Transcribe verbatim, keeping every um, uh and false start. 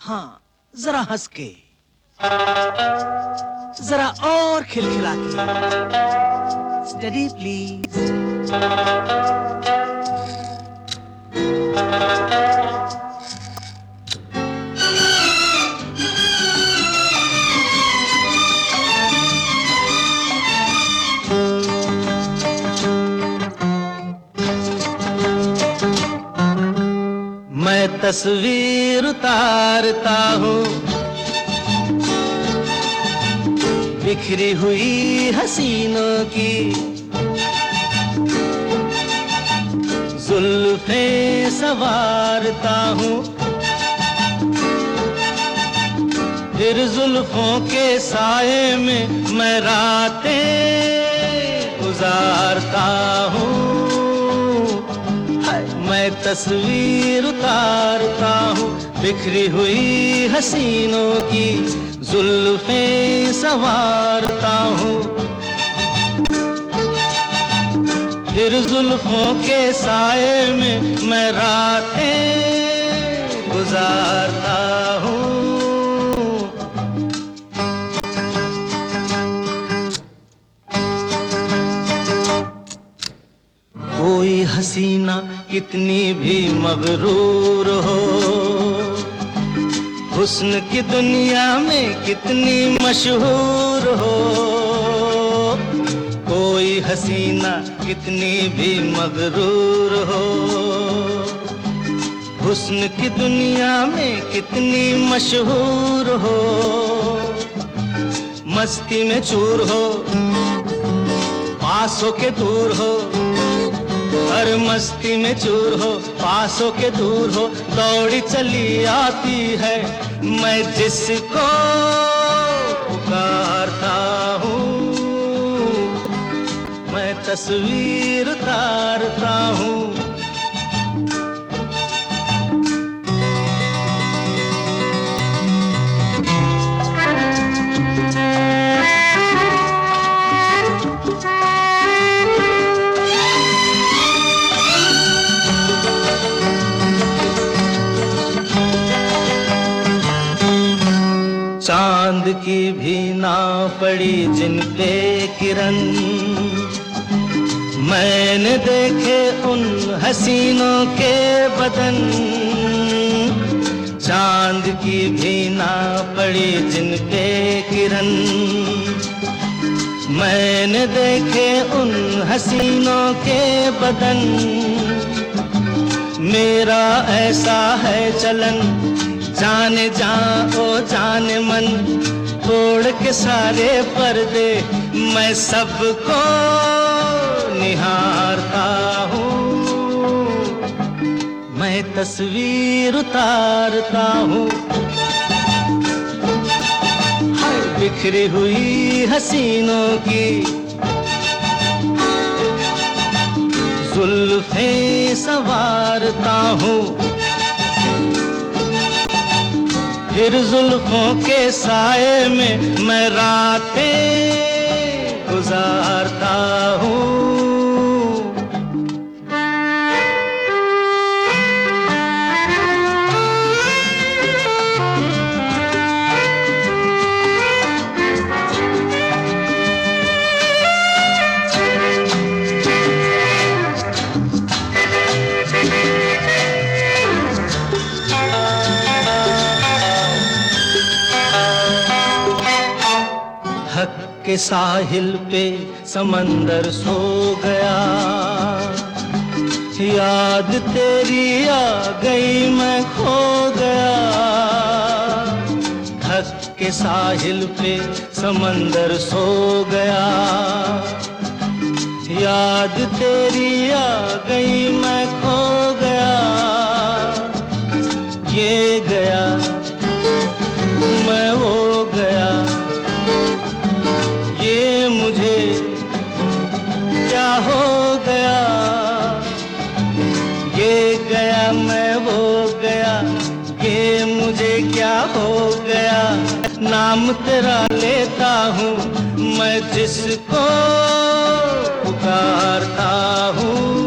हाँ, जरा हंस के, जरा और खिलखिला के। Study please. मैं तस्वीर उतारता हूँ बिखरी हुई हसीनों की, जुल्फें संवारता हूँ, फिर जुल्फों के साए में मैं रातें गुजारता हूँ। मैं तस्वीर उतारता हूँ बिखरी हुई हसीनों की, जुल्फें संवारता हूँ, फिर जुल्फों के साए में मैं रातें गुजारता हूँ। कोई हसीना कितनी भी मगरूर हो, हुस्न की दुनिया में कितनी मशहूर हो। कोई हसीना कितनी भी मगरूर हो, हुस्न की दुनिया में कितनी मशहूर हो। मस्ती में चूर हो, पास हो के दूर हो, हर मस्ती में चूर हो, पास हो के दूर हो, दौड़ी चली आती है मैं जिसको पुकारता हूँ। मैं तस्वीर उतारता हूँ। चांद की भी ना पड़ी जिन पे किरण, मैंने देखे उन हसीनों के बदन। चांद की भी ना पड़ी जिन पे किरण, मैंने देखे उन हसीनों के बदन। मेरा ऐसा है चलन, जाने जा ओ जाने मन, तोड़ के सारे पर्दे मैं सबको निहारता हूँ। मैं तस्वीर उतारता हूँ बिखरी हुई हसीनों की, जुल्फें संवारता हूँ, फिर जुल्फों के साए में मैं रातें गुजारता हूँ। के साहिल पे समंदर सो गया, याद तेरी आ गई मैं खो गया। थक के साहिल पे समंदर सो गया, याद तेरी आ गई मैं खो गया। ये गया मैं वो गया, ये मुझे क्या हो गया। ये गया मैं वो गया, ये मुझे क्या हो गया। नाम तेरा लेता हूँ मैं जिसको पुकारता हूँ।